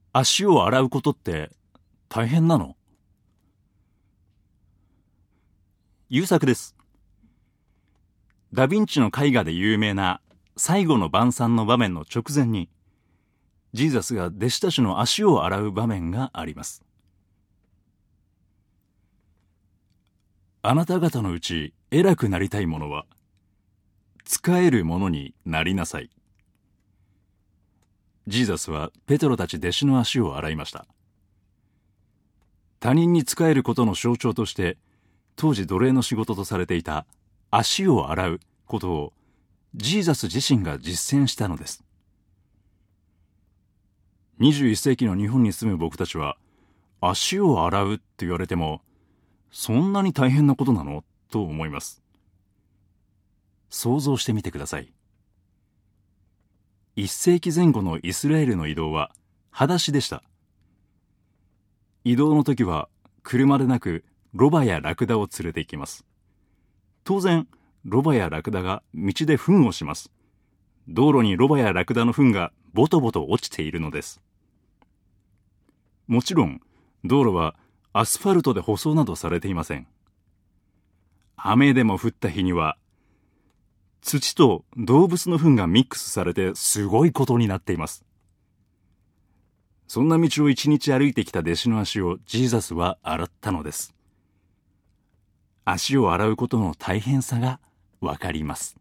足を洗うことって大変なの？優作です。ダヴィンチの絵画で有名な最後の晩餐の場面の直前に、ジーザスが弟子たちの足を洗う場面があります。あなた方のうち偉くなりたい者は、仕える者になりなさい。ジーザスはペテロたち弟子の足を洗いました。他人に仕えることの象徴として、当時奴隷の仕事とされていた足を洗うことをジーザス自身が実践したのです。21世紀の日本に住む僕たちは、足を洗うって言われても、そんなに大変なことなのと思います。想像してみてください。1世紀前後のイスラエルの移動は裸足でした。移動の時は車でなくロバやラクダを連れて行きます。当然、ロバやラクダが道で糞をします。道路にロバやラクダの糞がボトボト落ちているのです。もちろん、道路はアスファルトで舗装などされていません。雨でも降った日には、土と動物の糞がミックスされてすごいことになっています。そんな道を一日歩いてきた弟子の足をジーザスは洗ったのです。足を洗うことの大変さがわかります。